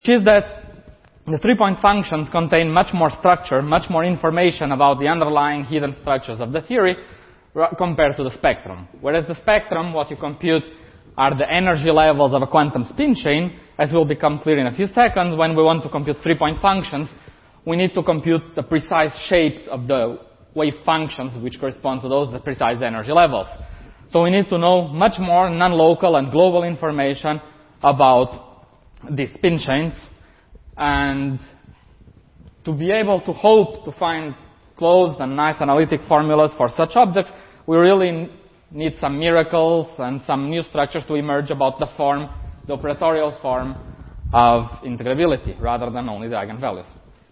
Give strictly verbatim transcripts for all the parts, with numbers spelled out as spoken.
is that the three-point functions contain much more structure, much more information about the underlying hidden structures of the theory compared to the spectrum. Whereas the spectrum, what you compute are the energy levels of a quantum spin chain, as will become clear in a few seconds. When we want to compute three-point functions, we need to compute the precise shapes of the wave functions which correspond to those the precise energy levels. So we need to know much more non-local and global information about these spin chains, and to be able to hope to find closed and nice analytic formulas for such objects, we really need some miracles and some new structures to emerge about the form, the operatorial form of integrability, rather than only the eigenvalues.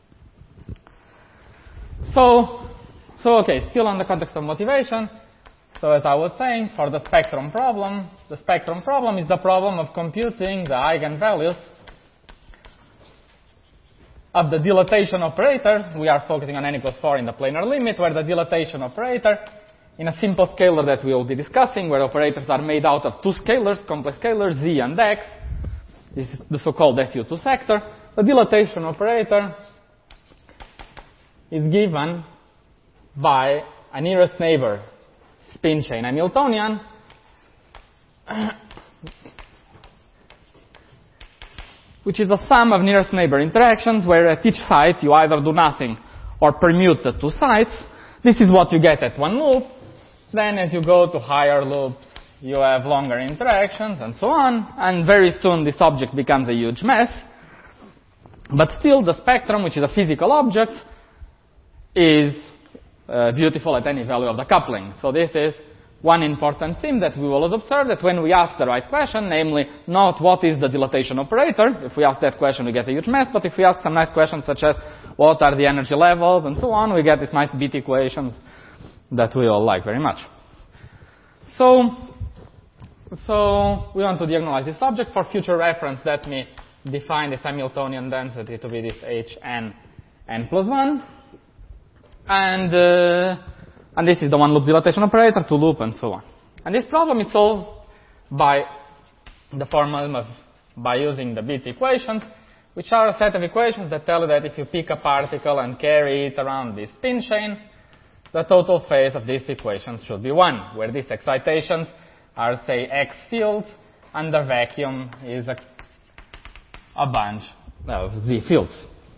So, so okay, still on the context of motivation. So as I was saying, for the spectrum problem, the spectrum problem is the problem of computing the eigenvalues of the dilatation operator. We are focusing on n equals four in the planar limit, where the dilatation operator, in a simple scalar that we will be discussing, where operators are made out of two scalars, complex scalars, z and x. This is the so-called S U two sector. The dilatation operator is given by a nearest neighbor spin chain Hamiltonian, which is a sum of nearest neighbor interactions, where at each site you either do nothing or permute the two sites. This is what you get at one loop. Then as you go to higher loops, you have longer interactions and so on, and very soon this object becomes a huge mess. But still, the spectrum, which is a physical object, is uh, beautiful at any value of the coupling. So this is one important theme that we will always observe, that when we ask the right question, namely not what is the dilatation operator, if we ask that question we get a huge mess, but if we ask some nice questions such as what are the energy levels and so on, we get these nice beat equations that we all like very much. So, so we want to diagonalize this object. For future reference, let me define this Hamiltonian density to be this H n n plus one. And, uh, and this is the one-loop dilatation operator, two-loop, and so on. And this problem is solved by the formula of, by using the beat equations, which are a set of equations that tell you that if you pick a particle and carry it around this spin chain, the total phase of these equations should be one, where these excitations are, say, X fields, and the vacuum is a, a bunch of Z fields.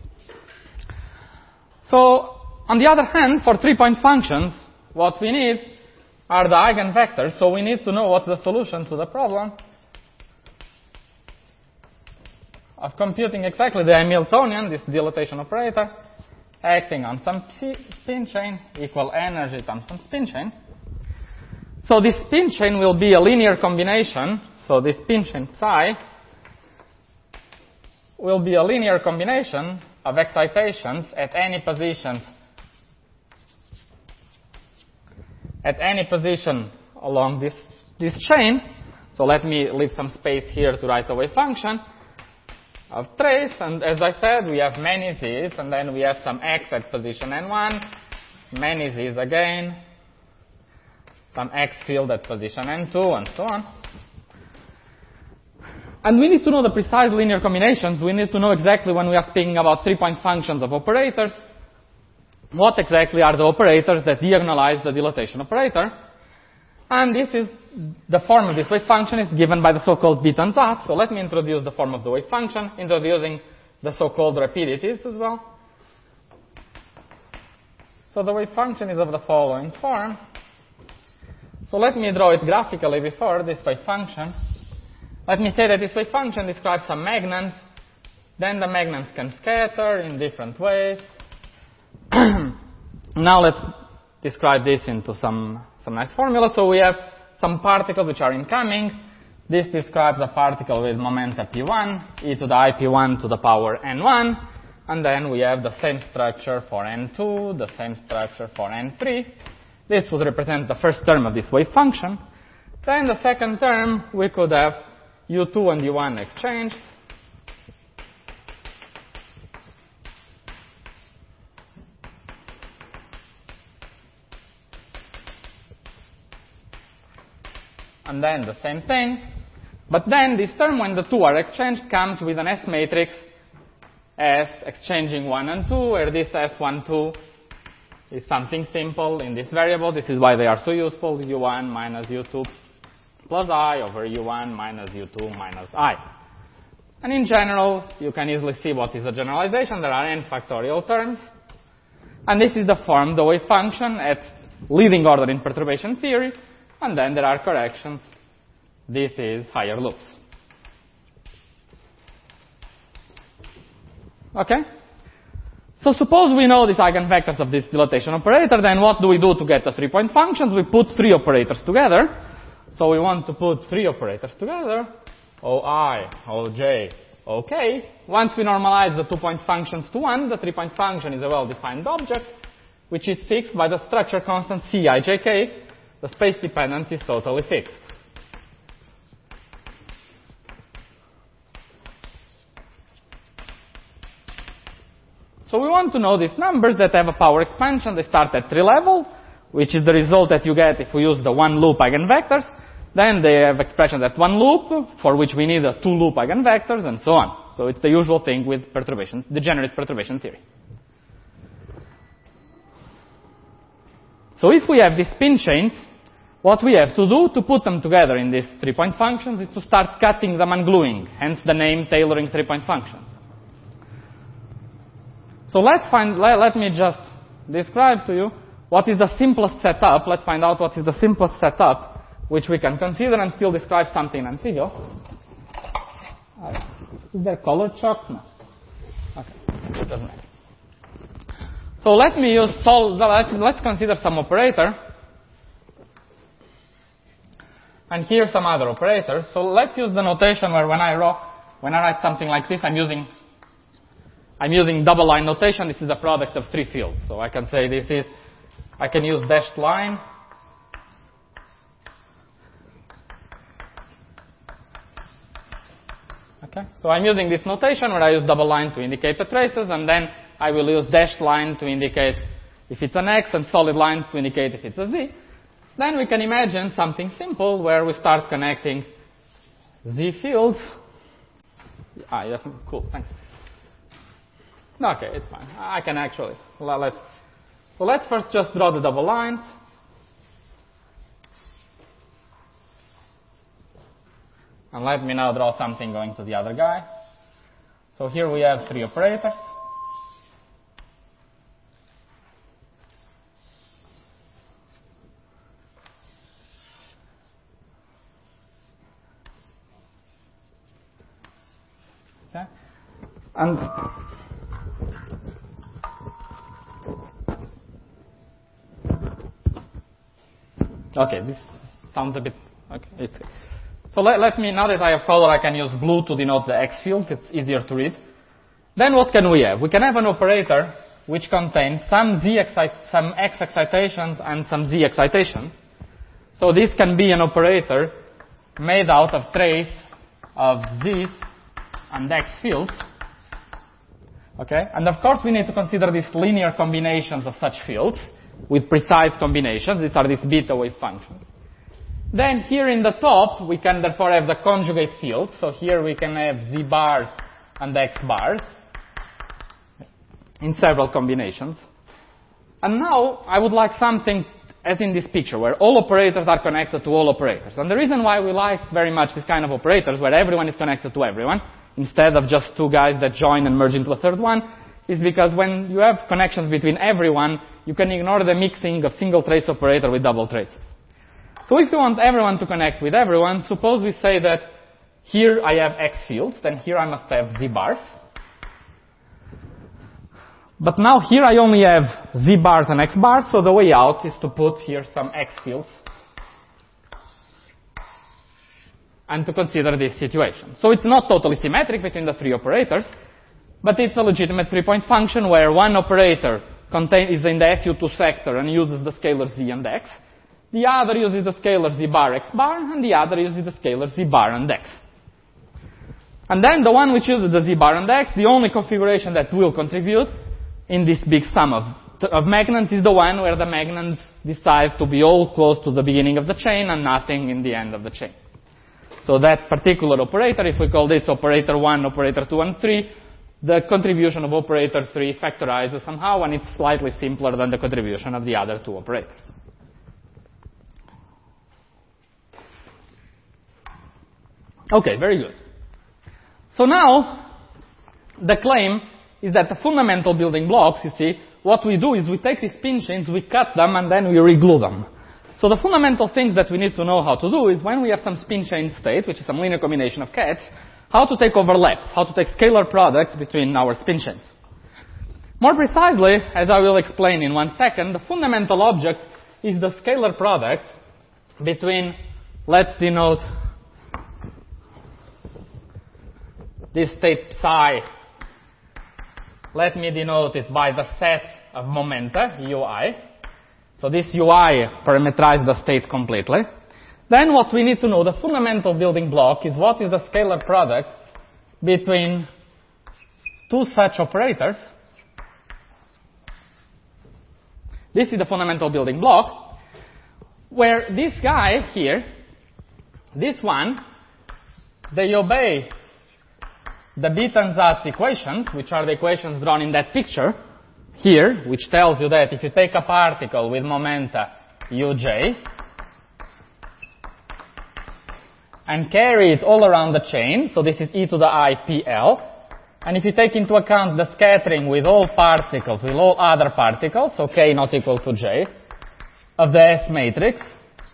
So, on the other hand, for three-point functions, what we need are the eigenvectors, so we need to know what's the solution to the problem of computing exactly the Hamiltonian, this dilatation operator, acting on some spin chain equal energy times some spin chain. So this spin chain will be a linear combination, so this spin chain psi will be a linear combination of excitations at any positions at any position along this, this chain. So let me leave some space here to write a wave function of trace. And as I said, we have many z's, and then we have some x at position n one, many z's again, some x field at position n two, and so on. And we need to know the precise linear combinations. We need to know exactly, when we are speaking about three-point functions of operators, what exactly are the operators that diagonalize the dilatation operator. And this is the form of this wave function is given by the so-called bit and dot. So let me introduce the form of the wave function, introducing the so-called rapidities as well. So the wave function is of the following form. So let me draw it graphically before this wave function. Let me say that this wave function describes some magnons. Then the magnons can scatter in different ways. Now let's describe this into some, some nice formula. So we have some particles which are incoming. This describes a particle with momenta p one, e to the I p one to the power n one. And then we have the same structure for n two, the same structure for n three. This would represent the first term of this wave function. Then the second term, we could have u two and u one exchanged. And then the same thing. But then this term, when the two are exchanged, comes with an S matrix as exchanging one and two, where this S one, two is something simple in this variable. This is why they are so useful, U one minus U two plus I over U one minus U two minus I. And in general, you can easily see what is the generalization. There are n factorial terms. And this is the form, the wave function at leading order in perturbation theory. And then there are corrections. This is higher loops. Okay? So suppose we know these eigenvectors of this dilatation operator, then what do we do to get the three-point functions? We put three operators together. So we want to put three operators together. Oi, Oj, OK. Once we normalize the two-point functions to one, the three-point function is a well-defined object, which is fixed by the structure constant Cij. The space dependence is totally fixed. So we want to know these numbers that have a power expansion. They start at tree level, which is the result that you get if we use the one-loop eigenvectors. Then they have expressions at one loop, for which we need a two-loop eigenvectors, and so on. So it's the usual thing with perturbation, degenerate perturbation theory. So if we have these spin chains, what we have to do to put them together in these three-point functions is to start cutting them and gluing, hence the name tailoring three-point functions. So let's find, let, let me just describe to you what is the simplest setup. Let's find out what is the simplest setup which we can consider and still describe something in trivial. Uh, is there color chalk? No. Okay, it doesn't matter. So let me use sol. Let's consider some operator. And here some other operators. So let's use the notation where when I wrote, when I write something like this, I'm using I'm using double line notation. This is a product of three fields. So I can say this is, I can use dashed line. Okay, so I'm using this notation where I use double line to indicate the traces, and then I will use dashed line to indicate if it's an X and solid line to indicate if it's a Z. Then we can imagine something simple where we start connecting Z fields. Ah, yes, cool, thanks. Okay, it's fine. I can actually, let's, so let's first just draw the double lines. And let me now draw something going to the other guy. So here we have three operators. Okay. And okay, this sounds a bit okay. It's So let, let me, now that I have color, I can use blue to denote the X fields. It's easier to read. Then what can we have? We can have an operator which contains some Z excite, some X excitations and some Z excitations. So this can be an operator made out of trace of Z's and X fields. Okay? And of course we need to consider these linear combinations of such fields with precise combinations. These are these beta wave functions. Then here in the top, we can therefore have the conjugate fields. So here we can have Z bars and X bars in several combinations. And now I would like something as in this picture, where all operators are connected to all operators. And the reason why we like very much this kind of operators, where everyone is connected to everyone, instead of just two guys that join and merge into a third one, is because when you have connections between everyone, you can ignore the mixing of single trace operator with double traces. So if you want everyone to connect with everyone, suppose we say that here I have X fields, then here I must have Z bars. But now here I only have Z bars and X bars, so the way out is to put here some X fields and to consider this situation. So it's not totally symmetric between the three operators, but it's a legitimate three-point function where one operator contain, is in the S U two sector and uses the scalar Z and X. The other uses the scalar Z bar X bar, and the other uses the scalar Z bar and X. And then the one which uses the Z bar and X, the only configuration that will contribute in this big sum of, of magnons is the one where the magnons decide to be all close to the beginning of the chain and nothing in the end of the chain. So that particular operator, if we call this operator one, operator two, and three, the contribution of operator three factorizes somehow, and it's slightly simpler than the contribution of the other two operators. Okay, very good. So now, the claim is that the fundamental building blocks, you see, what we do is we take these spin chains, we cut them, and then we reglue them. So the fundamental things that we need to know how to do is when we have some spin chain state, which is some linear combination of cats, how to take overlaps, how to take scalar products between our spin chains. More precisely, as I will explain in one second, the fundamental object is the scalar product between, let's denote this state psi. Let me denote it by the set of momenta, ui. So this ui parameterizes the state completely. Then what we need to know, the fundamental building block, is what is the scalar product between two such operators. This is the fundamental building block, where this guy here, this one, they obey the Beaton-Zatz equations, which are the equations drawn in that picture here, which tells you that if you take a particle with momenta uj and carry it all around the chain, so this is e to the I P L, and if you take into account the scattering with all particles, with all other particles, so k not equal to j, of the S matrix,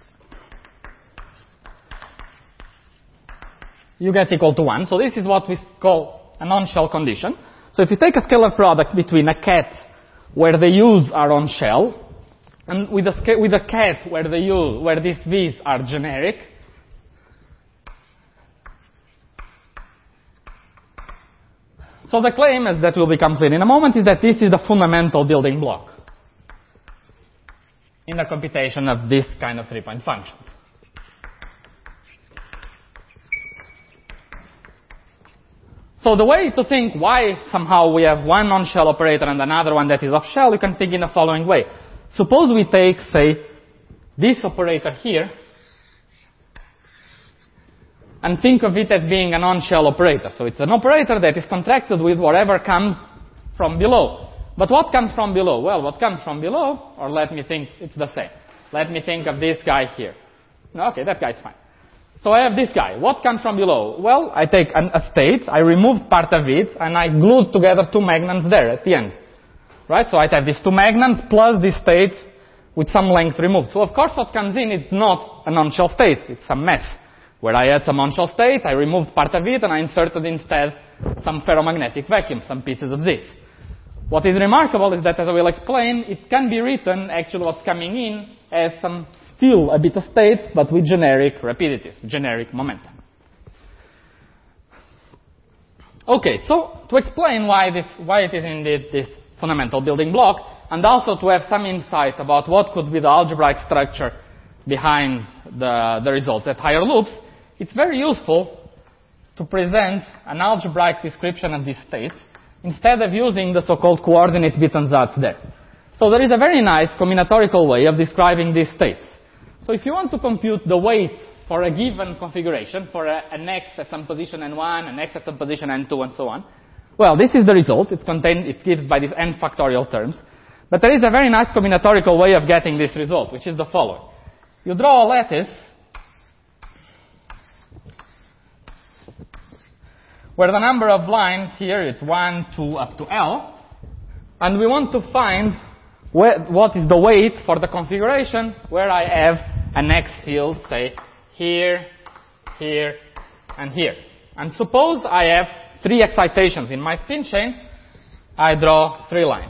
you get equal to one. So this is what we call a non-shell condition. So if you take a scalar product between a cat where the u's are on shell, and with a, with a cat where the u, where these v's are generic, so the claim, as that will become clear in a moment, is that this is the fundamental building block in the computation of this kind of three-point functions. So the way to think why somehow we have one on-shell operator and another one that is off-shell, you can think in the following way. Suppose we take, say, this operator here, and think of it as being an on-shell operator. So it's an operator that is contracted with whatever comes from below. But what comes from below? Well, what comes from below, or let me think, it's the same. Let me think of this guy here. Okay, that guy's fine. So I have this guy. What comes from below? Well, I take an, a state, I remove part of it, and I glue together two magnums there at the end. Right? So I have these two magnums plus this state with some length removed. So of course what comes in, it's not an on-shell state. It's a mess. Where I had some on-shell state, I removed part of it, and I inserted instead some ferromagnetic vacuum, some pieces of this. What is remarkable is that, as I will explain, it can be written, actually what's coming in, as some still a bit of state, but with generic rapidities, generic momentum. Okay, so to explain why this, why it is indeed this fundamental building block, and also to have some insight about what could be the algebraic structure behind the, the results at higher loops, it's very useful to present an algebraic description of these states instead of using the so-called coordinate Beaton-Zatz there. So there is a very nice combinatorial way of describing these states. So if you want to compute the weight for a given configuration, for a, an x at some position n one, an x at some position n two, and so on, well, this is the result. It's contained, it's given by these n factorial terms. But there is a very nice combinatorial way of getting this result, which is the following. You draw a lattice where the number of lines here is one, two, up to L, and we want to find where, what is the weight for the configuration where I have an X field, say, here, here, and here. And suppose I have three excitations in my spin chain, I draw three lines.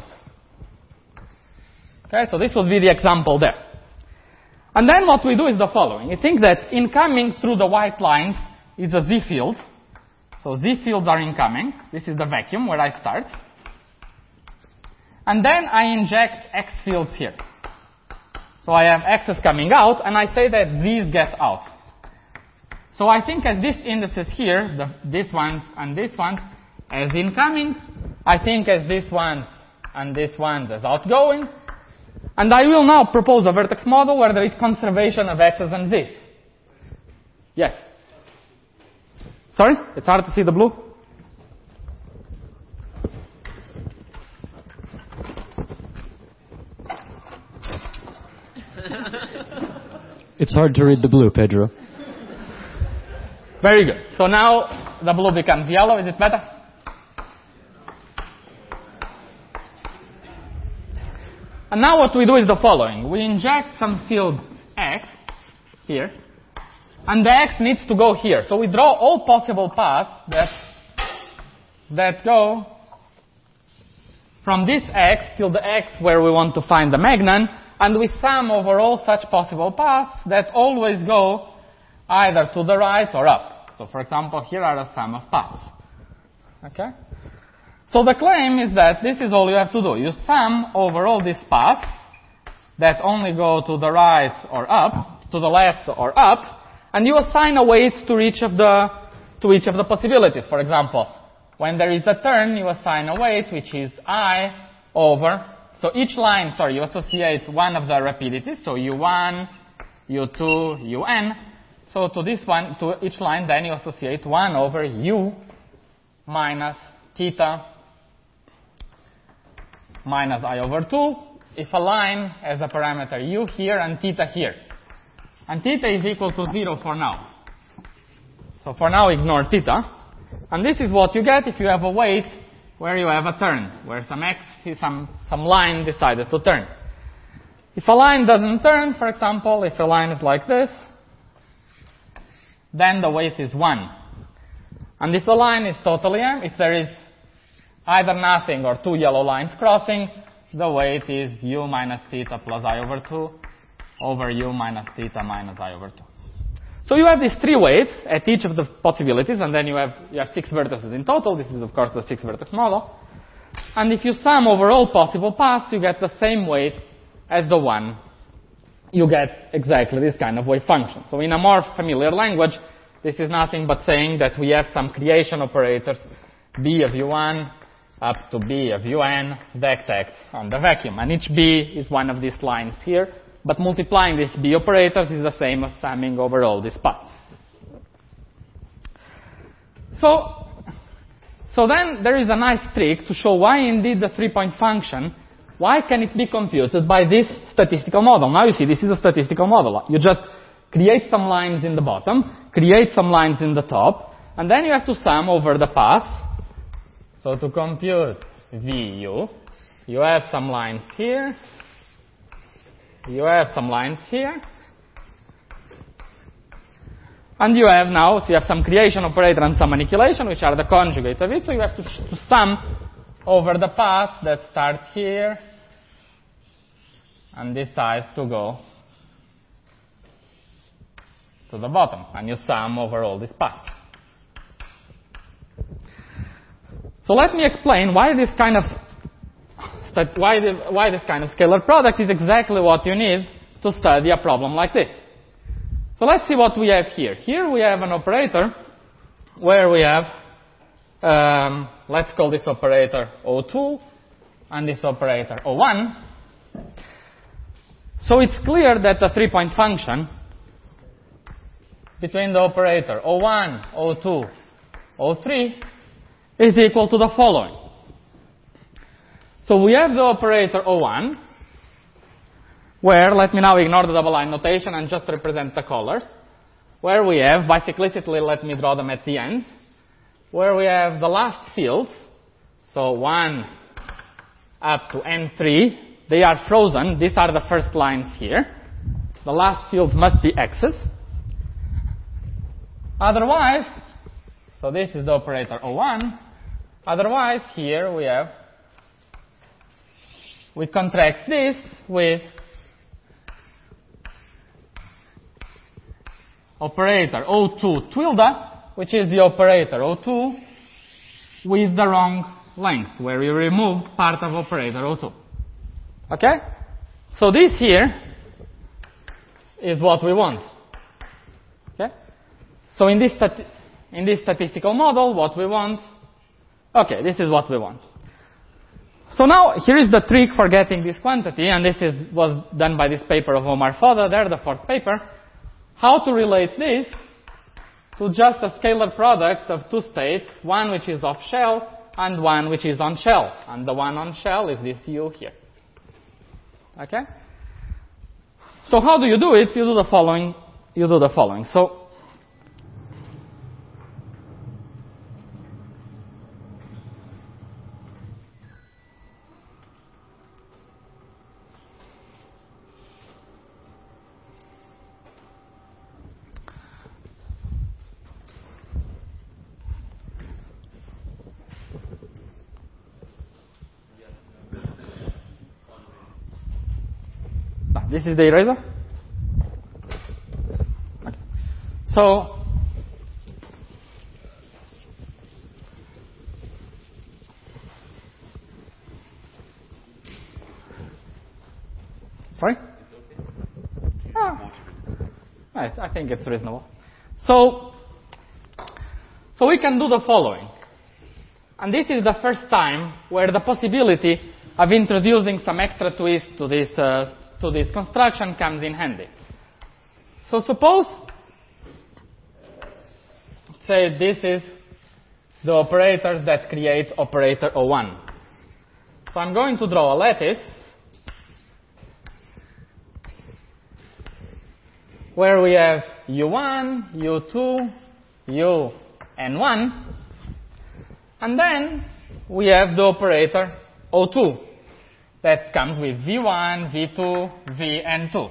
Okay, so this would be the example there. And then what we do is the following. You think that incoming through the white lines is a Z field. So Z fields are incoming. This is the vacuum where I start. And then I inject X fields here. So I have X's coming out, and I say that Z's get out. So I think as these indices here, the, this ones and this ones, as incoming. I think as this one and this one as outgoing. And I will now propose a vertex model where there is conservation of X's and Z's. Yes? Sorry? It's hard to see the blue? It's hard to read the blue, Pedro. Very good. So now the blue becomes yellow. Is it better? And now what we do is the following. We inject some field x here, and the x needs to go here. So we draw all possible paths that, that go from this x till the x where we want to find the magnon, and we sum over all such possible paths that always go either to the right or up. So for example, here are a sum of paths. Okay? So the claim is that this is all you have to do. You sum over all these paths that only go to the right or up, to the left or up, and you assign a weight to each of the, to each of the possibilities. For example, when there is a turn, you assign a weight which is I over, so each line, sorry, you associate one of the rapidities, so u one, u two, un. So to this one, to each line, then you associate one over u minus theta minus I over two, if a line has a parameter u here and theta here. And theta is equal to zero for now. So for now, ignore theta. And this is what you get if you have a weight where you have a turn, where some x, some, some line decided to turn. If a line doesn't turn, for example, if a line is like this, then the weight is one. And if the line is totally empty, if there is either nothing or two yellow lines crossing, the weight is u minus theta plus I over two over u minus theta minus I over two. So you have these three weights at each of the possibilities, and then you have, you have six vertices in total. This is, of course, the six-vertex model. And if you sum over all possible paths, you get the same weight as the one. You get exactly this kind of wave function. So in a more familiar language, this is nothing but saying that we have some creation operators, b of u one up to b of un, vect x on the vacuum. And each b is one of these lines here. But multiplying these b operators is the same as summing over all these paths. So, so then there is a nice trick to show why indeed the three-point function, why can it be computed by this statistical model. Now you see, this is a statistical model. You just create some lines in the bottom, create some lines in the top, and then you have to sum over the paths. So to compute Vu, you have some lines here, you have some lines here, and you have now, so you have some creation operator and some annihilation, which are the conjugate of it, so you have to, to sum over the paths that start here and decide to go to the bottom, and you sum over all these paths. So let me explain why this kind of why, the, why this kind of scalar product is exactly what you need to study a problem like this. So let's see what we have here. Here we have an operator where we have, um, let's call this operator O two and this operator O one. So it's clear that the three-point function between the operator O one, O two, O three is equal to the following. So we have the operator O one, where, let me now ignore the double line notation and just represent the colors, where we have, bicyclicity, let me draw them at the end, where we have the last fields, so one up to n three, they are frozen. These are the first lines here. The last fields must be x's. Otherwise, so this is the operator O one. Otherwise, here we have, we contract this with operator O two tilde, which is the operator O two with the wrong length, where we remove part of operator O two. Okay? So this here is what we want. Okay? So in this, stati in this statistical model, what we want, okay, this is what we want. So now, here is the trick for getting this quantity, and this is, was done by this paper of Omar Fodda, there, the fourth paper. How to relate this to just a scalar product of two states, one which is off shell and one which is on shell. And the one on shell is this U here. Okay? So how do you do it? You do the following. You do the following. So this is the eraser. Okay. So sorry? Ah, I, I think it's reasonable. So, so we can do the following. And this is the first time where the possibility of introducing some extra twist to this uh, to this construction comes in handy. So suppose, say this is the operators that create operator O one. So I'm going to draw a lattice where we have U one, U two, U, and one, and then we have the operator O two. That comes with V one, V two, V, and two.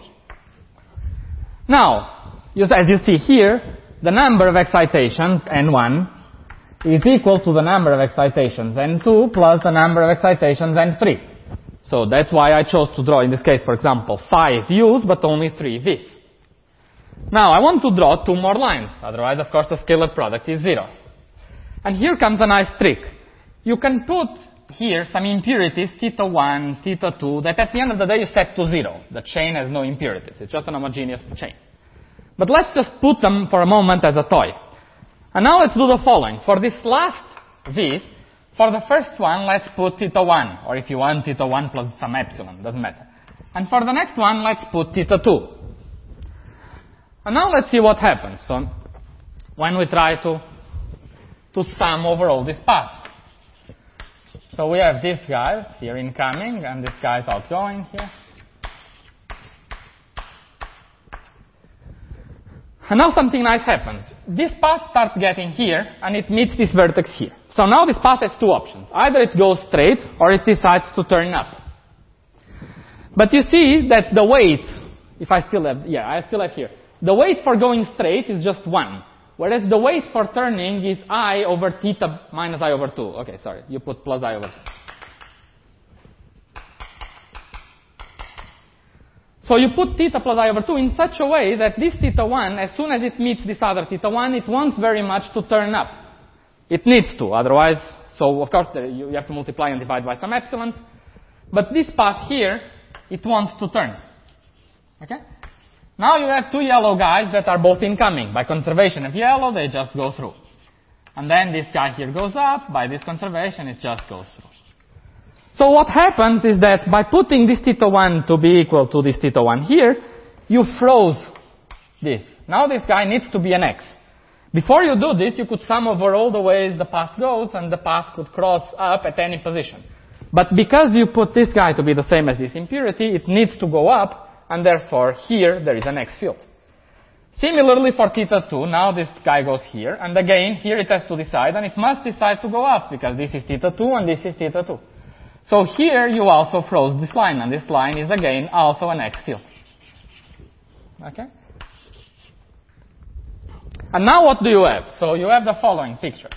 Now, as you see here, the number of excitations, N one, is equal to the number of excitations, N two, plus the number of excitations, N three. So that's why I chose to draw, in this case, for example, five U's, but only three V's. Now, I want to draw two more lines. Otherwise, of course, the scalar product is zero. And here comes a nice trick. You can put here some impurities, theta one, theta two, that at the end of the day you set to zero. The chain has no impurities. It's just an homogeneous chain. But let's just put them for a moment as a toy. And now let's do the following. For this last V, for the first one, let's put theta one, or if you want, theta one plus some epsilon, doesn't matter. And for the next one, let's put theta two. And now let's see what happens. So when we try to, to sum over all these paths. So we have this guy here incoming, and this guy is outgoing here. And now something nice happens. This path starts getting here, and it meets this vertex here. So now this path has two options. Either it goes straight, or it decides to turn up. But you see that the weight, if I still have, yeah, I still have here. The weight for going straight is just one. Whereas the weight for turning is I over theta minus I over two. Okay, sorry, you put plus I over two. So you put theta plus I over two in such a way that this theta one, as soon as it meets this other theta one, it wants very much to turn up. It needs to, otherwise, so of course there, you, you have to multiply and divide by some epsilons. But this path here, it wants to turn. Okay? Now you have two yellow guys that are both incoming. By conservation of yellow, they just go through. And then this guy here goes up. By this conservation, it just goes through. So what happens is that by putting this theta one to be equal to this theta one here, you froze this. Now this guy needs to be an X. Before you do this, you could sum over all the ways the path goes, and the path could cross up at any position. But because you put this guy to be the same as this impurity, it needs to go up, and therefore here there is an X field. Similarly for theta two, now this guy goes here, and again here it has to decide, and it must decide to go up, because this is theta two and this is theta two. So here you also froze this line, and this line is again also an X field. Okay? And now what do you have? So you have the following picture.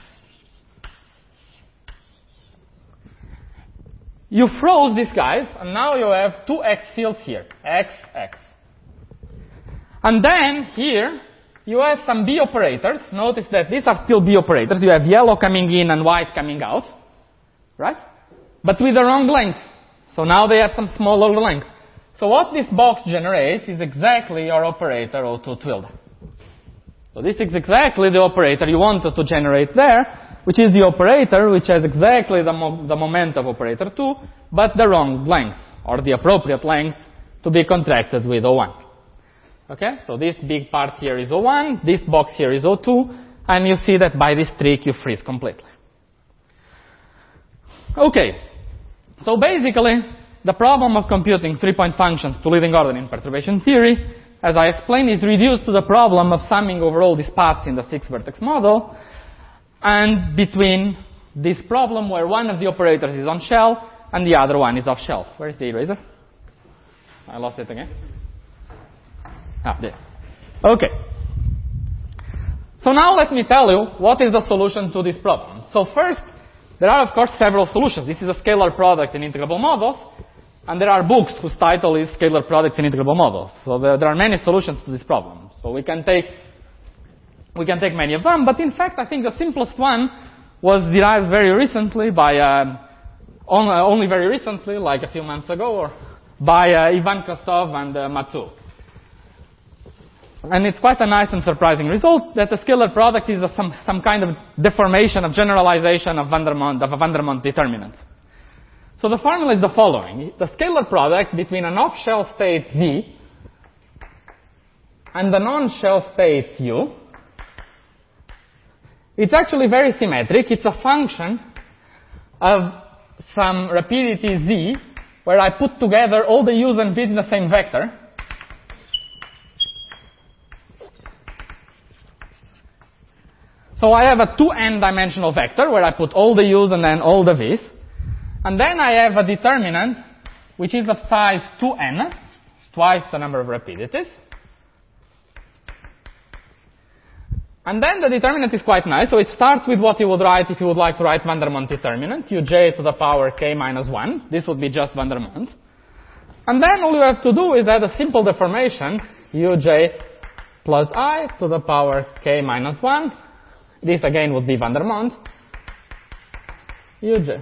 You froze these guys, and now you have two X fields here. X, X. And then here, you have some B operators. Notice that these are still B operators. You have yellow coming in and white coming out. Right? But with the wrong length. So now they have some smaller length. So what this box generates is exactly your operator O two tilde. So this is exactly the operator you wanted to generate there, which is the operator which has exactly the, mo the moment of operator two, but the wrong length, or the appropriate length to be contracted with O one. Okay, so this big part here is O one, this box here is O two, and you see that by this trick you freeze completely. Okay, so basically the problem of computing three-point functions to leading order in perturbation theory, as I explained, is reduced to the problem of summing over all these paths in the six-vertex model, and between this problem where one of the operators is on shell and the other one is off shelf. Where is the eraser? I lost it again. Ah, there. Okay. So now let me tell you what is the solution to this problem. So first, there are of course several solutions. This is a scalar product in integrable models, and there are books whose title is Scalar Products in Integrable Models. So there, there are many solutions to this problem. So we can take we can take many of them, but in fact I think the simplest one was derived very recently by uh, on, uh, only very recently, like a few months ago, or by uh, Ivan Kostov and uh, Matsu. And it's quite a nice and surprising result that the scalar product is a, some, some kind of deformation of generalization of Vandermonde, of a Vandermonde determinant. So the formula is the following. The scalar product between an off-shell state Z and the non-shell state U, it's actually very symmetric. It's a function of some rapidity Z where I put together all the U's and V's in the same vector. So I have a two n dimensional vector where I put all the U's and then all the V's. And then I have a determinant which is of size two n, twice the number of rapidities. And then the determinant is quite nice. So it starts with what you would write if you would like to write Vandermonde determinant, uj to the power k minus one. This would be just Vandermonde. And then all you have to do is add a simple deformation, uj plus I to the power k minus one. This again would be Vandermonde. Uj.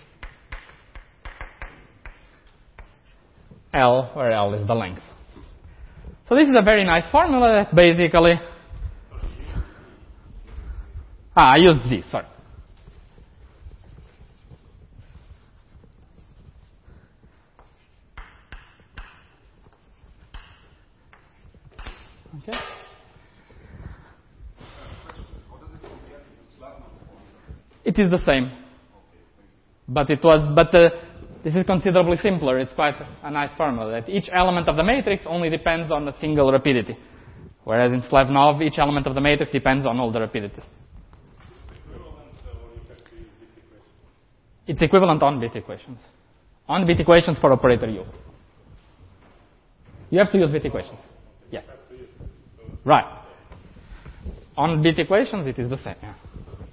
L, where L is the length. So this is a very nice formula that basically... Ah, I used Z, sorry. Okay. It is the same, but it was, but uh, this is considerably simpler. It's quite a nice formula that each element of the matrix only depends on a single rapidity, whereas in Slavnov, each element of the matrix depends on all the rapidities. It's equivalent on bit equations. On bit equations for operator U. You have to use bit equations. Yes. Right. On bit equations, it is the same. Yeah.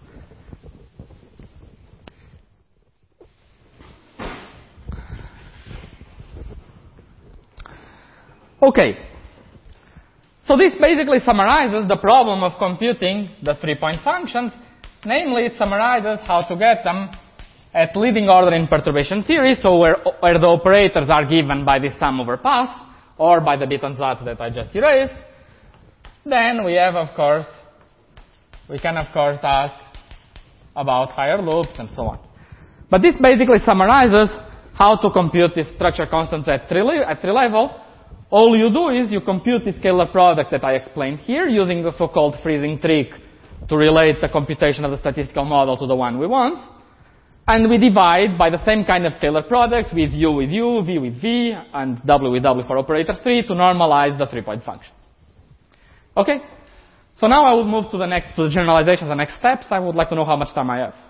Okay. So this basically summarizes the problem of computing the three-point functions. Namely, it summarizes how to get them at leading order in perturbation theory, so where, where the operators are given by this sum over paths, or by the Beaton-Satz that I just erased. Then we have, of course, we can, of course, ask about higher loops and so on. But this basically summarizes how to compute this structure constants at three, at three level. All you do is you compute the scalar product that I explained here using the so-called freezing trick to relate the computation of the statistical model to the one we want. And we divide by the same kind of scalar product with U with U, V with V, and W with W for operator three to normalize the three-point functions. Okay? So now I will move to the next, to the generalizations, the next steps. I would like to know how much time I have.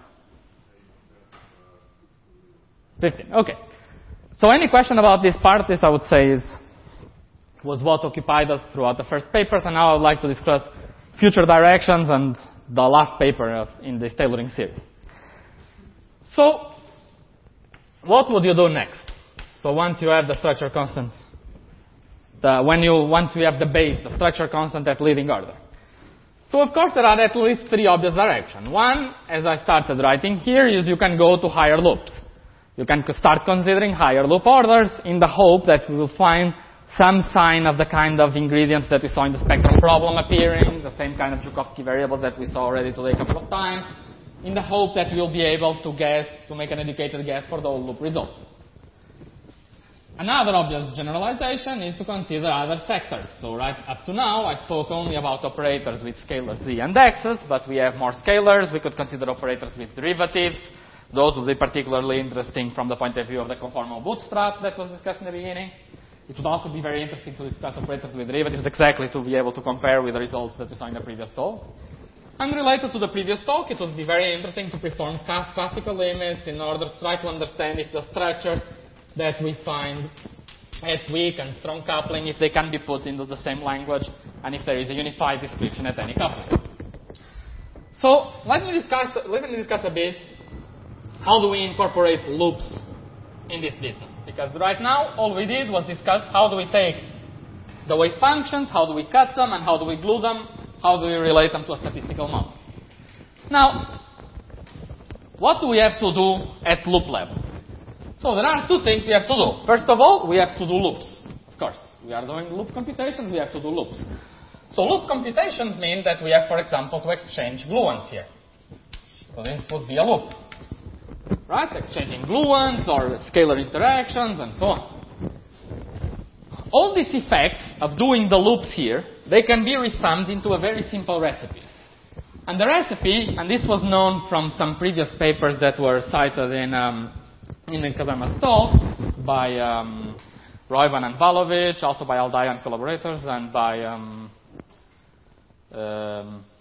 fifteen. Okay. So any question about this part, this I would say is was what occupied us throughout the first papers, and now I would like to discuss future directions and the last paper of, in this tailoring series. So, what would you do next? So once you have the structure constant, the, when you once you have the base, the structure constant at leading order. So of course there are at least three obvious directions. One, as I started writing here, is you can go to higher loops. You can start considering higher loop orders in the hope that we will find some sign of the kind of ingredients that we saw in the spectrum problem appearing, the same kind of Joukowsky variables that we saw already today a couple of times, in the hope that we'll be able to guess, to make an educated guess for the whole loop result. Another obvious generalization is to consider other sectors. So right up to now, I spoke only about operators with scalars Z and X's, but we have more scalars. We could consider operators with derivatives, Those would be particularly interesting from the point of view of the conformal bootstrap that was discussed in the beginning. It would also be very interesting to discuss operators with derivatives exactly to be able to compare with the results that we saw in the previous talk. And related to the previous talk, it would be very interesting to perform classical limits in order to try to understand if the structures that we find at weak and strong coupling, if they can be put into the same language, and if there is a unified description at any coupling. So let me discuss, let me discuss a bit how do we incorporate loops in this business. Because right now, all we did was discuss how do we take the wave functions, how do we cut them, and how do we glue them, how do we relate them to a statistical model. Now, what do we have to do at loop level? So there are two things we have to do. First of all, we have to do loops. Of course, we are doing loop computations, we have to do loops. So loop computations mean that we have, for example, to exchange gluons here. So this would be a loop. Right? Exchanging gluons or scalar interactions and so on. All these effects of doing the loops here, they can be resummed into a very simple recipe. And the recipe, and this was known from some previous papers that were cited in um, in Kazama's talk by um, Roivan and Valovic, also by Aldaya and collaborators, and by um, um,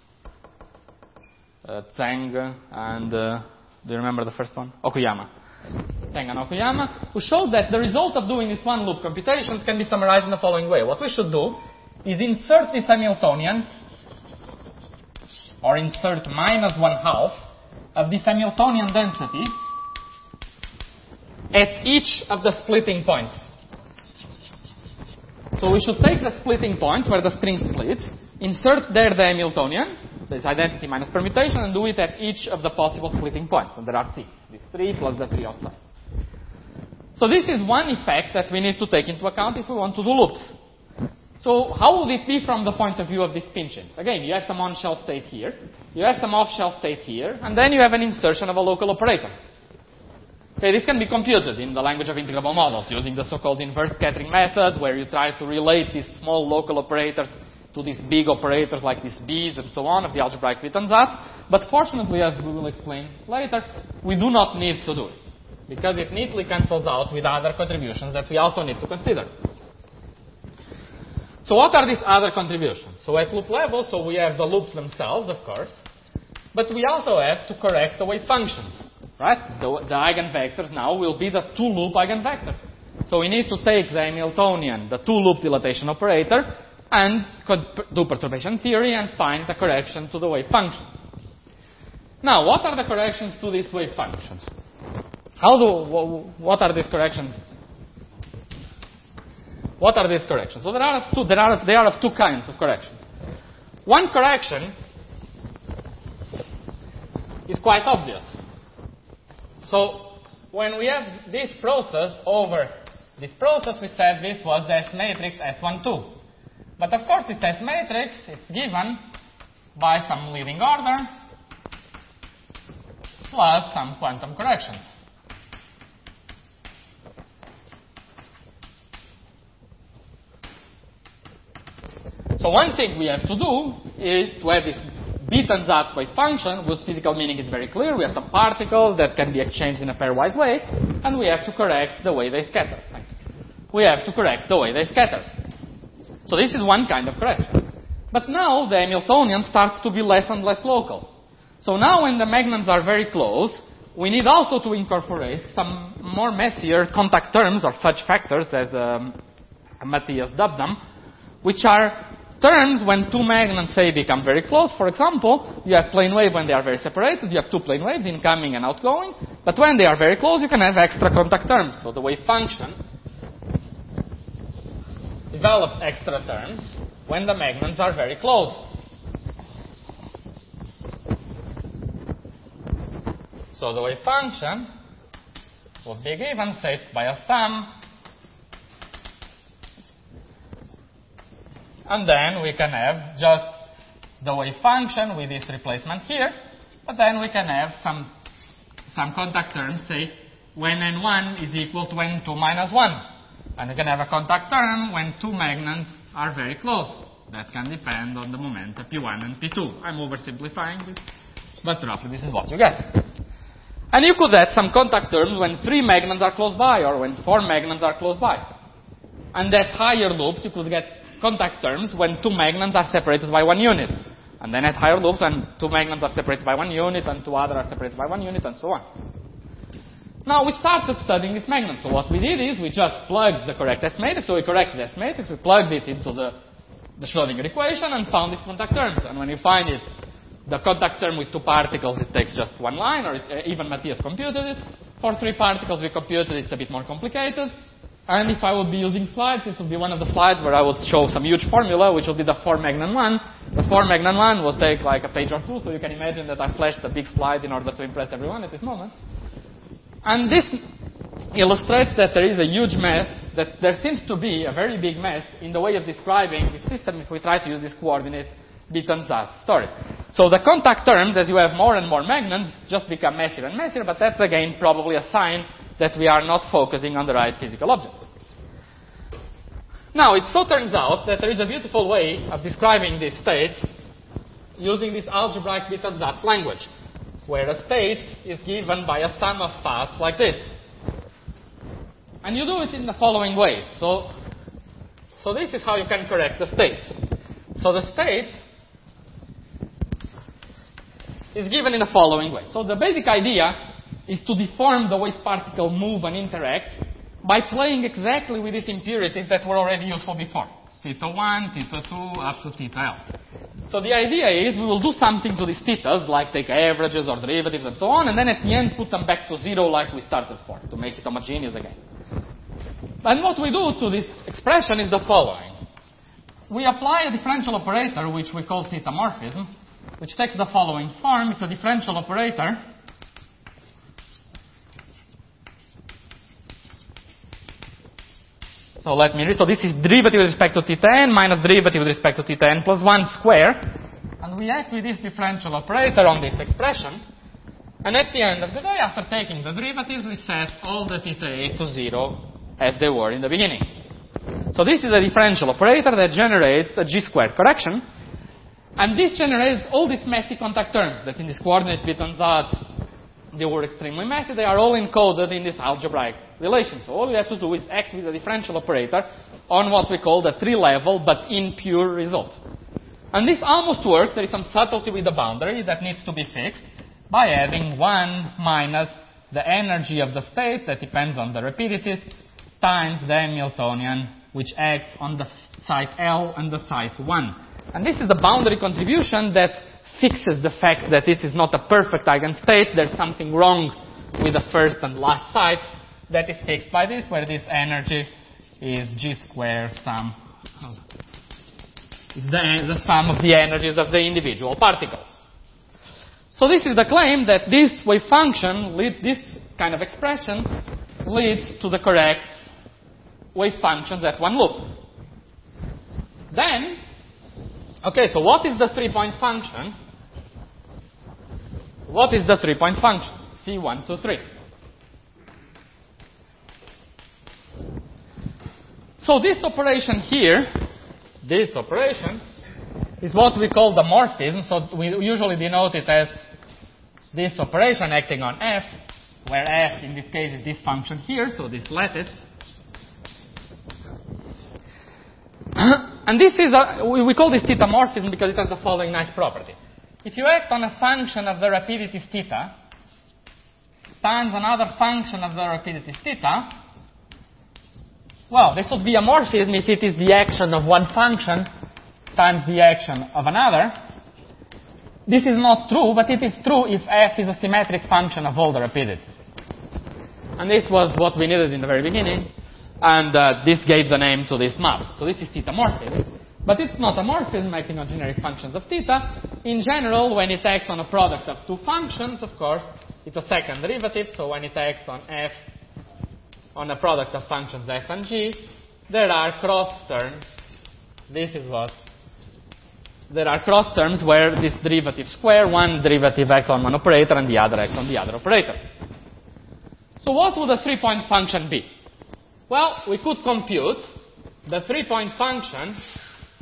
uh, Zheng and uh, do you remember the first one? Okuyama. Zheng and Okuyama, who showed that the result of doing this one loop computations can be summarized in the following way. What we should do is insert this Hamiltonian, or insert minus one half of this Hamiltonian density at each of the splitting points. So we should take the splitting points where the string splits, insert there the Hamiltonian, this identity minus permutation, and do it at each of the possible splitting points. And there are six. This three plus the three outside. So this is one effect that we need to take into account if we want to do loops. So how would it be from the point of view of this pinching? Again, you have some on-shell state here, you have some off-shell state here, and then you have an insertion of a local operator. Okay, this can be computed in the language of integrable models using the so-called inverse scattering method, where you try to relate these small local operators to these big operators like these B's and so on of the algebraic Wittensatzs. But fortunately, as we will explain later, we do not need to do it, because it neatly cancels out with other contributions that we also need to consider. So what are these other contributions? So at loop level, so we have the loops themselves, of course, but we also have to correct the wave functions, right? The, the eigenvectors now will be the two-loop eigenvector. So we need to take the Hamiltonian, the two-loop dilatation operator, and do perturbation theory and find the correction to the wave functions. Now, what are the corrections to these wave functions? How do, what are these corrections? What are these corrections? So there are two, there are, they are of two kinds of corrections. One correction is quite obvious. So when we have this process over this process, we said this was the S matrix S one two. But of course, this S matrix is given by some leading order plus some quantum corrections. So one thing we have to do is to have this Wittensatzs wave function, whose physical meaning is very clear. We have some particles that can be exchanged in a pairwise way, and we have to correct the way they scatter. We have to correct the way they scatter. So this is one kind of correction. But now the Hamiltonian starts to be less and less local. So now when the magnons are very close, we need also to incorporate some more messier contact terms or fudge factors, as um, Matthias dubbed them, which are terms when two magnons, say, become very close. For example, you have plane wave when they are very separated. You have two plane waves, incoming and outgoing. But when they are very close, you can have extra contact terms. So the wave function develops extra terms when the magnons are very close. So the wave function will be given, say, by a sum. And then we can have just the wave function with this replacement here. But then we can have some, some contact terms, say, when N one is equal to N two minus one. And we can have a contact term when two magnons are very close. That can depend on the momenta P one and P two. I'm oversimplifying this, but roughly this is what you get. And you could add some contact terms when three magnons are close by or when four magnons are close by. And at higher loops, you could get contact terms when two magnons are separated by one unit. And then at higher loops, when two magnons are separated by one unit and two other are separated by one unit, and so on. Now, we started studying this magnet. So what we did is we just plugged the correct S matrix. So we corrected the S matrix, we plugged it into the, the Schrodinger equation and found these contact terms. And when you find it, the contact term with two particles, it takes just one line, or it, uh, even Matthias computed it. For three particles, we computed it. It's a bit more complicated. And if I would be using slides, this would be one of the slides where I would show some huge formula, which will be the four magnon one. The four magnon one will take like a page or two, so you can imagine that I flashed a big slide in order to impress everyone at this moment. And this illustrates that there is a huge mess, that there seems to be a very big mess in the way of describing the system if we try to use this coordinate Witten-Zatz story. So the contact terms, as you have more and more magnons, just become messier and messier, but that's again probably a sign that we are not focusing on the right physical objects. Now, it so turns out that there is a beautiful way of describing this state using this algebraic Witten-Zatz language, where a state is given by a sum of paths like this. And you do it in the following way. So, so this is how you can correct the state. So the state is given in the following way. So the basic idea is to deform the way particles move and interact by playing exactly with these impurities that were already useful before. Theta one, theta two, up to theta L. So the idea is we will do something to these thetas, like take averages or derivatives and so on, and then at the end put them back to zero like we started for, to make it homogeneous again. And what we do to this expression is the following. We apply a differential operator, which we call theta morphism, which takes the following form. It's a differential operator So let me read. So this is derivative with respect to theta n minus derivative with respect to theta n plus one square. And we act with this differential operator on this expression. And at the end of the day, after taking the derivatives, we set all the theta a to zero as they were in the beginning. So this is a differential operator that generates a g-squared correction. And this generates all these messy contact terms that in this coordinate Witten-Zatz, they were extremely messy. They are all encoded in this algebraic relation. So all we have to do is act with a differential operator on what we call the three-level but impure result. And this almost works. There is some subtlety with the boundary that needs to be fixed by adding one minus the energy of the state that depends on the rapidities times the Hamiltonian, which acts on the site L and the site one. And this is the boundary contribution that fixes the fact that this is not a perfect eigenstate. There's something wrong with the first and last site that is fixed by this, where this energy is g squared sum. It's the, the sum of the energies of the individual particles. So this is the claim that this wave function leads, this kind of expression leads to the correct wave functions at one loop. Then, okay, so what is the three-point function? What is the three-point function? C one, two, three. So this operation here, this operation, is what we call the morphism. So we usually denote it as this operation acting on f, where f in this case is this function here, so this lattice. And this is a, we, we call this theta morphism because it has the following nice property. If you act on a function of the rapidities theta times another function of the rapidities theta, well, this would be a morphism if it is the action of one function times the action of another. This is not true, but it is true if f is a symmetric function of all the rapidities. And this was what we needed in the very beginning. And uh, this gave the name to this map. So this is theta morphism. But it's not a morphism acting on generic functions of theta. In general, when it acts on a product of two functions, of course, it's a second derivative. So when it acts on f, on a product of functions f and g, there are cross terms. This is what. There are cross terms where this derivative square, one derivative acts on one operator and the other acts on the other operator. So what would a three-point function be? Well, we could compute the three-point function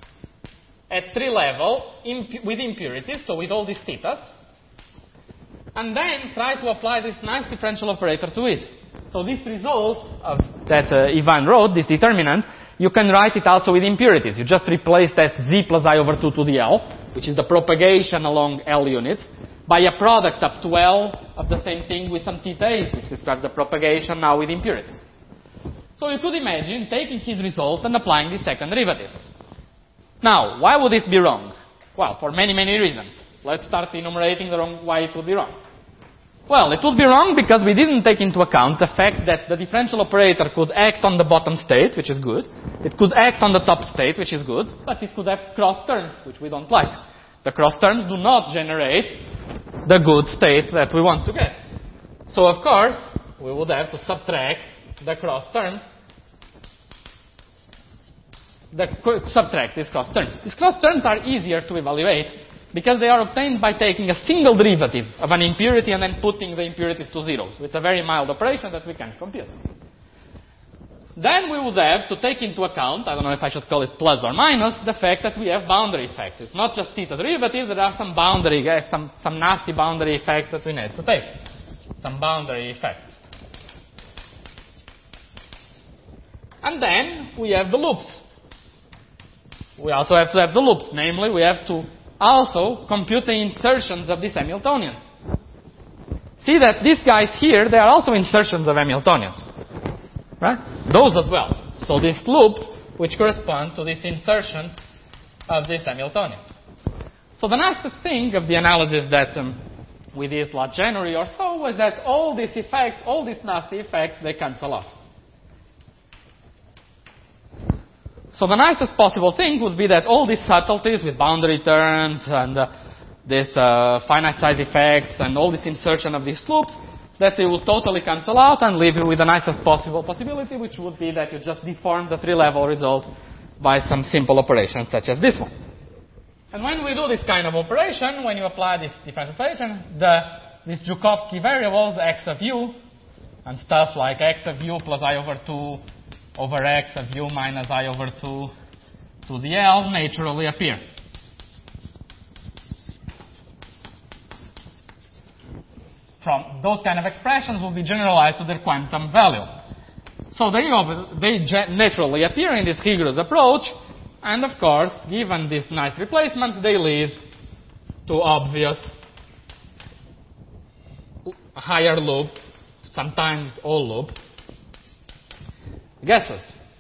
at three level imp- with impurities, so with all these thetas. and then try to apply this nice differential operator to it. So this result of that uh, Ivan wrote, this determinant, you can write it also with impurities. You just replace that z plus I over two to the L, which is the propagation along L units, by a product up to L of the same thing with some theta a's, which describes the propagation now with impurities. So you could imagine taking his result and applying the second derivatives. Now, why would this be wrong? Well, for many, many reasons. Let's start enumerating the wrong, why it would be wrong. Well, it would be wrong because we didn't take into account the fact that the differential operator could act on the bottom state, which is good. It could act on the top state, which is good. But it could have cross terms, which we don't like. The cross terms do not generate the good state that we want to get. So, of course, we would have to subtract the cross terms. The, subtract these cross terms. These cross terms are easier to evaluate because they are obtained by taking a single derivative of an impurity and then putting the impurities to zero. So it's a very mild operation that we can compute. Then we would have to take into account, I don't know if I should call it plus or minus, the fact that we have boundary effects. It's not just theta derivatives, there are some boundary, uh, some, some nasty boundary effects that we need to take. Some boundary effects. And then we have the loops. We also have to have the loops. Namely, we have to also compute the insertions of these Hamiltonians. See that these guys here, they are also insertions of Hamiltonians. Right? Those as well. So these loops, which correspond to these insertions of this Hamiltonian. So the nicest thing of the analysis that um, we did last January or so was that all these effects, all these nasty effects, they cancel out. So the nicest possible thing would be that all these subtleties with boundary terms and uh, this uh, finite size effects and all this insertion of these loops, that they will totally cancel out and leave you with the nicest possible possibility, which would be that you just deform the three-level result by some simple operation such as this one. And when we do this kind of operation, when you apply this differential operation, the, these Joukowsky variables, x of u, and stuff like x of u plus I over two over x of u minus I over two to the L naturally appear. From those kind of expressions will be generalized to their quantum value. So they, they naturally appear in this rigorous approach, and of course, given these nice replacements, they lead to obvious higher loop, sometimes all loop, guesses.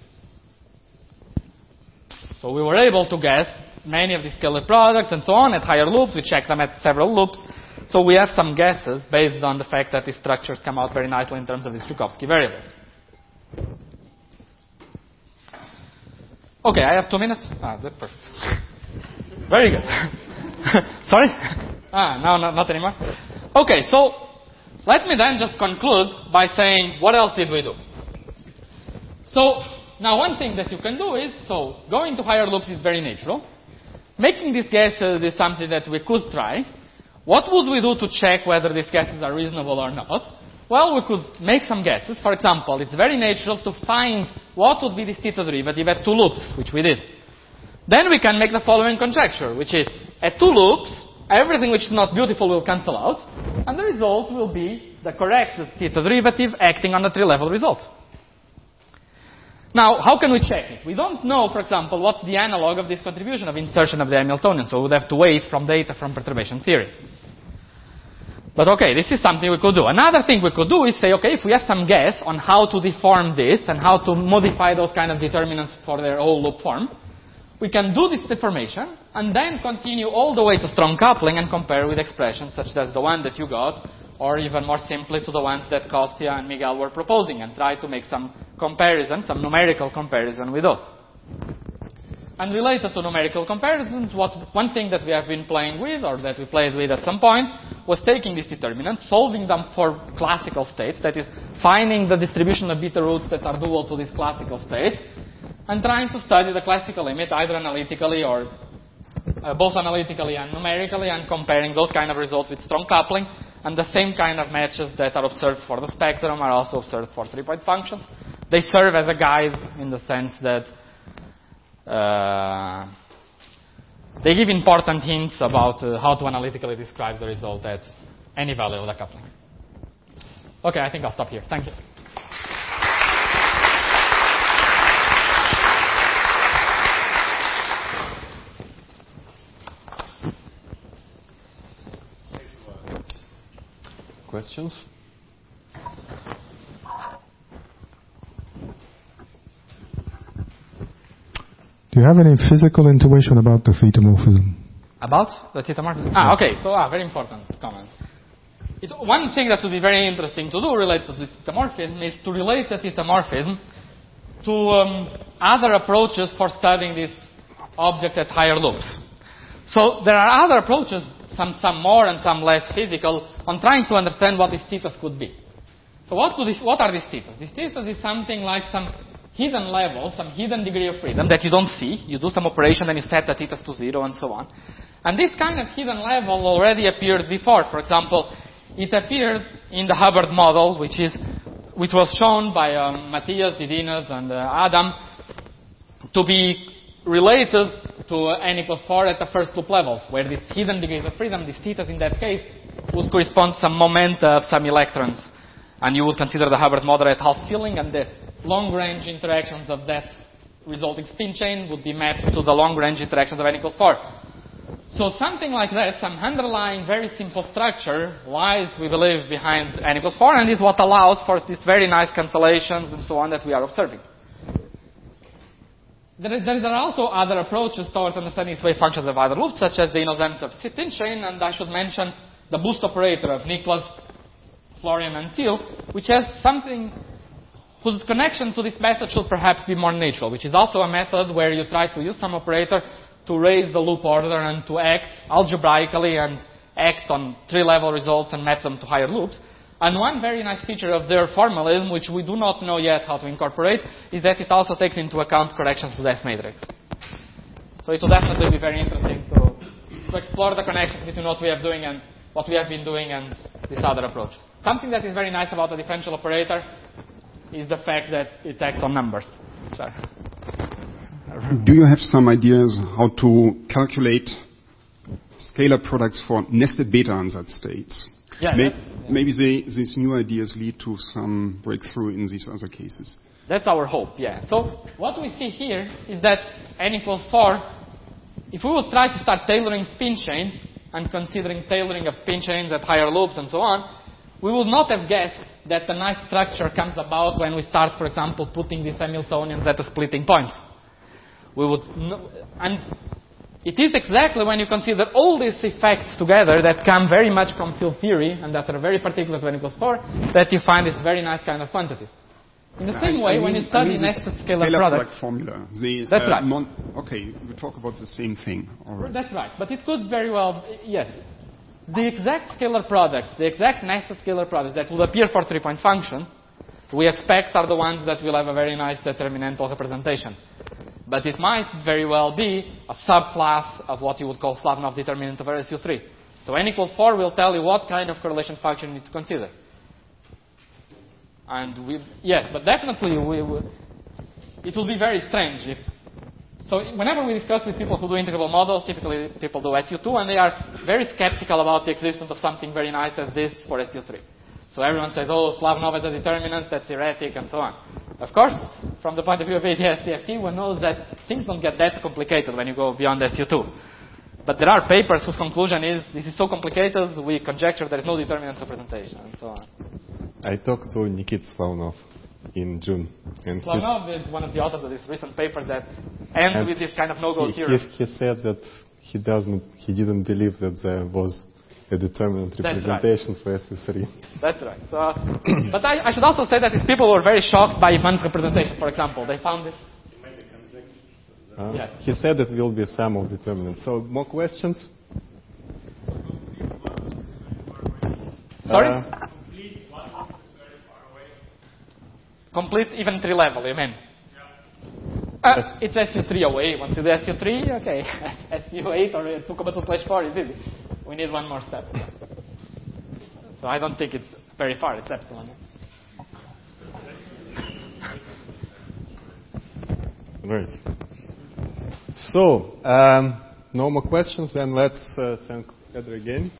So we were able to guess many of these scalar products and so on at higher loops. We checked them at several loops. So we have some guesses based on the fact that these structures come out very nicely in terms of these Joukowsky variables. Okay, I have two minutes. Ah, that's perfect. Very good. Sorry? Ah, no, no, not anymore. Okay, so let me then just conclude by saying, what else did we do? So, now one thing that you can do is, so going to higher loops is very natural. Making these guesses is something that we could try. What would we do to check whether these guesses are reasonable or not? Well, we could make some guesses. For example, it's very natural to find what would be the theta derivative at two loops, which we did. Then we can make the following conjecture, which is, at two loops, everything which is not beautiful will cancel out, and the result will be the correct theta derivative acting on the three-level result. Now, how can we check it? We don't know, for example, what's the analog of this contribution of insertion of the Hamiltonian, so we would have to wait from data from perturbation theory. But okay, this is something we could do. Another thing we could do is say, okay, if we have some guess on how to deform this and how to modify those kind of determinants for their whole loop form, we can do this deformation and then continue all the way to strong coupling and compare with expressions such as the one that you got, or even more simply to the ones that Kostya and Miguel were proposing, and try to make some comparison, some numerical comparison with those. And related to numerical comparisons, what one thing that we have been playing with, or that we played with at some point, was taking these determinants, solving them for classical states, that is, finding the distribution of beta roots that are dual to these classical states, and trying to study the classical limit either analytically or uh, both analytically and numerically, and comparing those kind of results with strong coupling. And the same kind of matches that are observed for the spectrum are also observed for three-point functions. They serve as a guide in the sense that uh, they give important hints about uh, how to analytically describe the result at any value of the coupling. Okay, I think I'll stop here. Thank you. Questions? Do you have any physical intuition about the theta morphism? About the theta morphism? Ah, okay. So, ah, very important comment. It, one thing that would be very interesting to do related to this theta morphism is to relate the theta morphism to um, other approaches for studying this object at higher loops. So, there are other approaches, some, some more and some less physical, on trying to understand what these thetas could be. So, what, could this, what are these thetas? These thetas is something like some hidden level, some hidden degree of freedom that you don't see. You do some operation and you set the thetas to zero and so on. And this kind of hidden level already appeared before. For example, it appeared in the Hubbard model, which is which was shown by um, Matthias, Didinas, and uh, Adam to be related to n equals four at the first loop levels, where these hidden degrees of freedom, these thetas in that case, would correspond to some momenta of some electrons. And you would consider the Hubbard model at half filling, and the long-range interactions of that resulting spin chain would be mapped to the long-range interactions of n equals four. So something like that, some underlying very simple structure lies, we believe, behind n equals four, and is what allows for these very nice cancellations and so on that we are observing. There, there are also other approaches towards understanding these wave functions of other loops, such as the Inozentsov spin chain, and I should mention the boost operator of Niklas, Florian, and Thiel, which has something whose connection to this method should perhaps be more natural, which is also a method where you try to use some operator to raise the loop order and to act algebraically and act on tree-level results and map them to higher loops. And one very nice feature of their formalism, which we do not know yet how to incorporate, is that it also takes into account corrections to the S matrix. So it will definitely be very interesting to, to explore the connections between what we have doing and what we have been doing and these other approaches. Something that is very nice about the differential operator is the fact that it acts on numbers. Sorry. Do you have some ideas how to calculate scalar products for nested beta ansatz states? Yeah, May, that, yeah. Maybe they, these new ideas lead to some breakthrough in these other cases. That's our hope, yeah. So what we see here is that n equals four, if we would try to start tailoring spin chains and considering tailoring of spin chains at higher loops and so on, we would not have guessed that the nice structure comes about when we start, for example, putting these Hamiltonians at the splitting points. We would, no, and it is exactly when you consider all these effects together that come very much from field theory and that are very particular to n equals four, that you find this very nice kind of quantities. In the same I, way, I mean, when you study I mean nested scalar, scalar products, product formula. The, that's uh, right. Non, okay, we talk about the same thing. All right. That's right, but it could very well, yes. The exact scalar products, the exact nested scalar products that will appear for three-point function, we expect are the ones that will have a very nice determinantal representation. But it might very well be a subclass of what you would call Slavnov determinant of S U three. So n equals four will tell you what kind of correlation function you need to consider. And we, yes, but definitely we, we, it will be very strange if. So whenever we discuss with people who do integrable models, typically people do S U two, and they are very skeptical about the existence of something very nice as this for S U three. So everyone says, oh, Slavnov is a determinant, that's theoretic, and so on. Of course, from the point of view of A T S T F T, one knows that things don't get that complicated when you go beyond S U two. But there are papers whose conclusion is, this is so complicated, we conjecture there is no determinant representation, and so on. I talked to Nikita Slavnov in June. And Slavnov is one of the authors of this recent paper that ends and with this kind of no-go he, theorem. He, he said that he doesn't, he didn't believe that there was a determinant representation right. for S U three. That's right. So, but I, I should also say that these people were very shocked by Ivan's representation, for example. They found it. Uh, yeah. He said it will be a sum of determinants. So, more questions? Sorry? Uh, Complete even three level, you mean? Uh, yes. It's S U three away. Once you do S U three, okay. S U eight or two comma two slash four is easy. We need one more step. So I don't think it's very far. It's epsilon. Right. So, um, no more questions, then let's uh, thank Pedro again.